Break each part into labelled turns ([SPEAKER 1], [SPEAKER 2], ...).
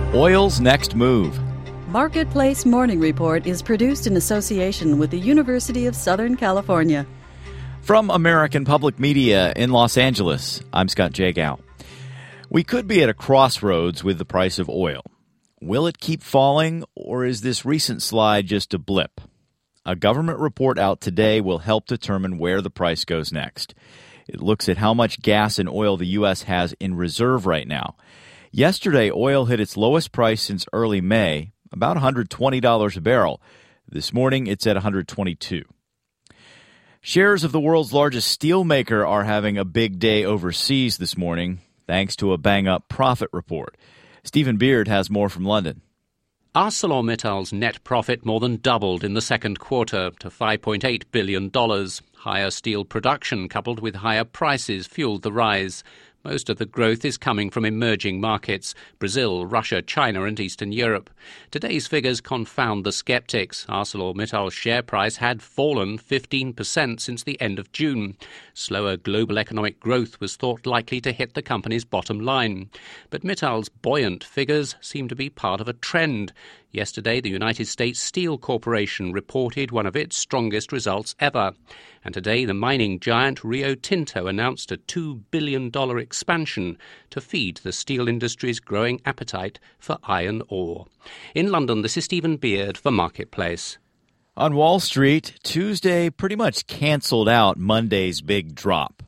[SPEAKER 1] Oil's next move.
[SPEAKER 2] Marketplace Morning Report is produced in association with the University of Southern California.
[SPEAKER 1] From American Public Media in Los Angeles, I'm Scott Jagow. We could be at a crossroads with the price of oil. Will it keep falling, or is this recent slide just a blip? A government report out today will help determine where the price goes next. It looks at how much gas and oil the U.S. has in reserve right now. Yesterday, oil hit its lowest price since early May, about $120 a barrel. This morning, it's at $122. Shares of the world's largest steel maker are having a big day overseas this morning, thanks to a bang-up profit report. Stephen Beard has more from London.
[SPEAKER 3] ArcelorMittal's net profit more than doubled in the second quarter to $5.8 billion. Higher steel production coupled with higher prices fueled the rise. Most of the growth is coming from emerging markets, Brazil, Russia, China and Eastern Europe. Today's figures confound the skeptics. ArcelorMittal's share price had fallen 15% since the end of June. Slower global economic growth was thought likely to hit the company's bottom line. But Mittal's buoyant figures seem to be part of a trend. Yesterday, the United States Steel Corporation reported one of its strongest results ever. And today, the mining giant Rio Tinto announced a $2 billion expansion to feed the steel industry's growing appetite for iron ore. In London, this is Stephen Beard for Marketplace.
[SPEAKER 1] On Wall Street, Tuesday pretty much canceled out Monday's big drop.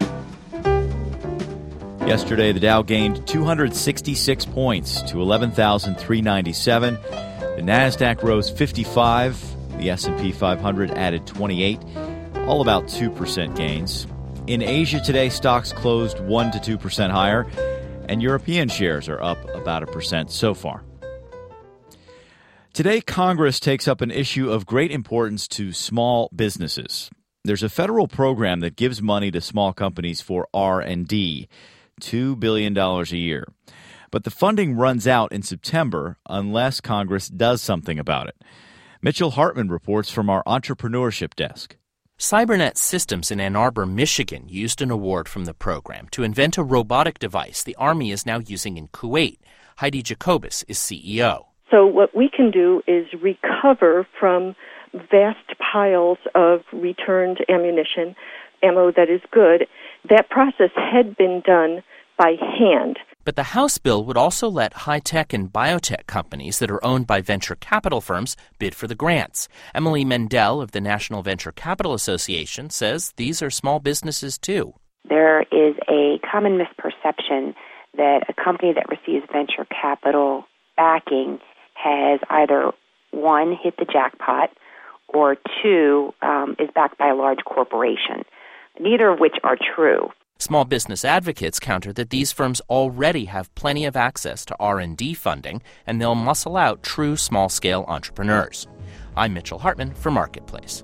[SPEAKER 1] Yesterday, the Dow gained 266 points to 11,397. The Nasdaq rose 55. The S&P 500 added 28, all about 2% gains. In Asia today, stocks closed 1 to 2% higher, and European shares are up about 1% so far. Today, Congress takes up an issue of great importance to small businesses. There's a federal program that gives money to small companies for R&D. $2 billion a year. But the funding runs out in September unless Congress does something about it. Mitchell Hartman reports from our entrepreneurship desk.
[SPEAKER 4] Cybernet Systems in Ann Arbor, Michigan used an award from the program to invent a robotic device the Army is now using in Kuwait. Heidi Jacobus is CEO.
[SPEAKER 5] So what we can do is recover from vast piles of returned ammunition, ammo that is good. That process had been done by hand.
[SPEAKER 4] But the House bill would also let high-tech and biotech companies that are owned by venture capital firms bid for the grants. Emily Mendel of the National Venture Capital Association says these are small businesses too.
[SPEAKER 6] There is a common misperception that a company that receives venture capital backing has either, one, hit the jackpot, or two, is backed by a large corporation, neither of which are true.
[SPEAKER 4] Small business advocates counter that these firms already have plenty of access to R&D funding, and they'll muscle out true small-scale entrepreneurs. I'm Mitchell Hartman for Marketplace.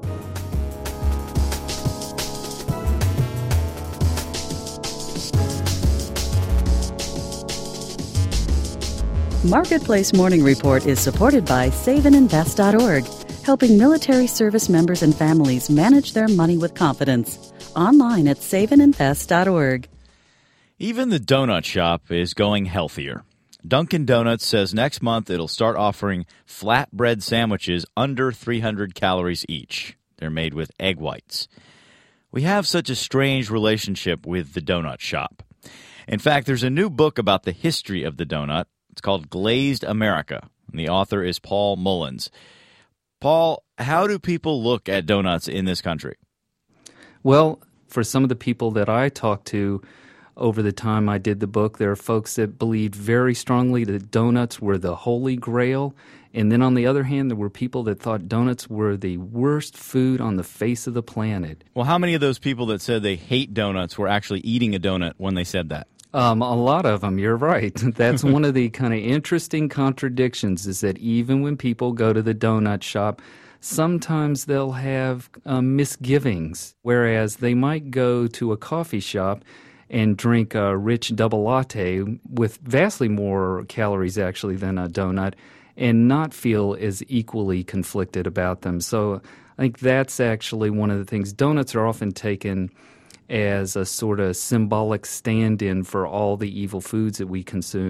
[SPEAKER 2] Marketplace Morning Report is supported by SaveAndInvest.org, helping military service members and families manage their money with confidence. Online at SaveAndInvest.org.
[SPEAKER 1] Even the donut shop is going healthier. Dunkin' Donuts says next month it'll start offering flatbread sandwiches under 300 calories each. They're made with egg whites. We have such a strange relationship with the donut shop. In fact, there's a new book about the history of the donut. It's called Glazed America, and the author is Paul Mullins. Paul, how do people look at donuts in this country?
[SPEAKER 7] Well, for some of the people that I talked to over the time I did the book, there are folks that believed very strongly that donuts were the holy grail. And then on the other hand, there were people that thought donuts were the worst food on the face of the planet.
[SPEAKER 1] Well, how many of those people that said they hate donuts were actually eating a donut when they said that?
[SPEAKER 7] A lot of them, you're right. That's one of the kind of interesting contradictions is that even when people go to the donut shop, sometimes they'll have misgivings, whereas they might go to a coffee shop and drink a rich double latte with vastly more calories actually than a donut and not feel as equally conflicted about them. So I think that's actually one of the things. Donuts are often taken as a sort of symbolic stand-in for all the evil foods that we consume.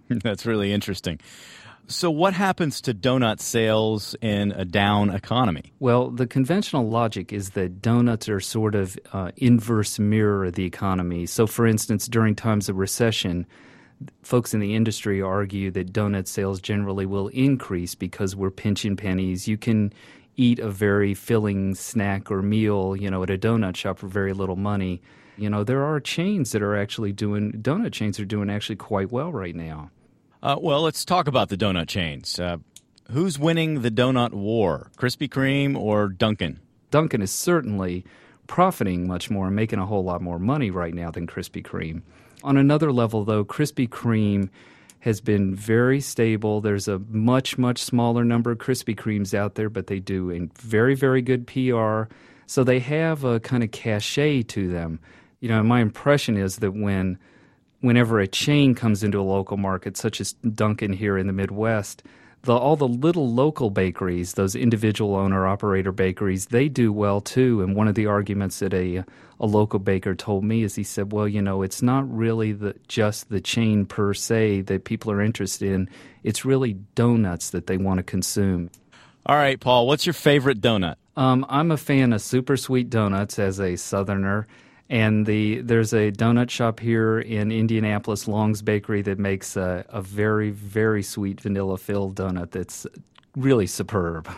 [SPEAKER 1] That's really interesting. So what happens to donut sales in a down economy?
[SPEAKER 7] Well, the conventional logic is that donuts are sort of inverse mirror of the economy. So, for instance, during times of recession, folks in the industry argue that donut sales generally will increase because we're pinching pennies. You can eat a very filling snack or meal, at a donut shop for very little money. There are chains that are actually donut chains are doing actually quite well right now.
[SPEAKER 1] Well, let's talk about the donut chains. Who's winning the donut war, Krispy Kreme or Dunkin'?
[SPEAKER 7] Dunkin' is certainly profiting much more and making a whole lot more money right now than Krispy Kreme. On another level, though, Krispy Kreme has been very stable. There's a much, much smaller number of Krispy Kremes out there, but they do a very, very good PR. So they have a kind of cachet to them. My impression is that whenever a chain comes into a local market, such as Dunkin' here in the Midwest, all the little local bakeries, those individual owner-operator bakeries, they do well too. And one of the arguments that a local baker told me is he said, well, it's not really just the chain per se that people are interested in. It's really donuts that they want to consume.
[SPEAKER 1] All right, Paul, what's your favorite donut?
[SPEAKER 7] I'm a fan of super sweet donuts as a Southerner. And there's a donut shop here in Indianapolis, Long's Bakery, that makes a very, very sweet vanilla-filled donut that's really superb.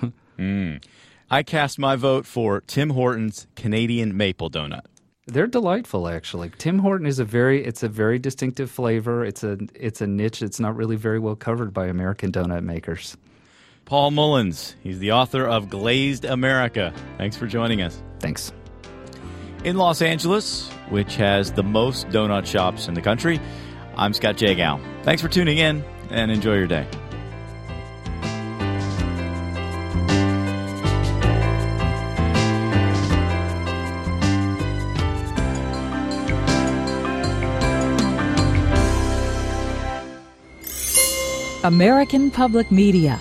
[SPEAKER 1] I cast my vote for Tim Hortons Canadian Maple Donut.
[SPEAKER 7] They're delightful, actually. Tim Horton is a very distinctive flavor. It's a niche that's not really very well covered by American donut makers.
[SPEAKER 1] Paul Mullins, he's the author of Glazed America. Thanks for joining us.
[SPEAKER 7] Thanks.
[SPEAKER 1] In Los Angeles, which has the most donut shops in the country, I'm Scott Jagow. Thanks for tuning in, and enjoy your day.
[SPEAKER 8] American Public Media.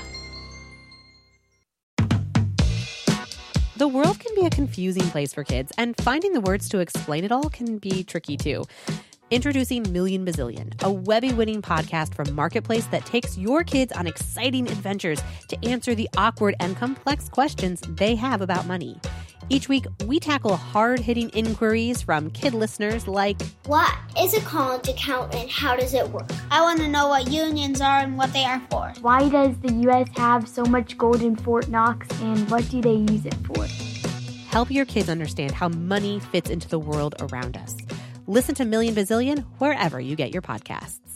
[SPEAKER 9] The world can be a confusing place for kids, and finding the words to explain it all can be tricky too. Introducing Million Bazillion, a Webby-winning podcast from Marketplace that takes your kids on exciting adventures to answer the awkward and complex questions they have about money. Each week, we tackle hard-hitting inquiries from kid listeners like,
[SPEAKER 10] what is a college account and how does it work? I want to know what unions are and what they are for.
[SPEAKER 11] Why does the U.S. have so much gold in Fort Knox and what do they use it for?
[SPEAKER 9] Help your kids understand how money fits into the world around us. Listen to Million Bazillion wherever you get your podcasts.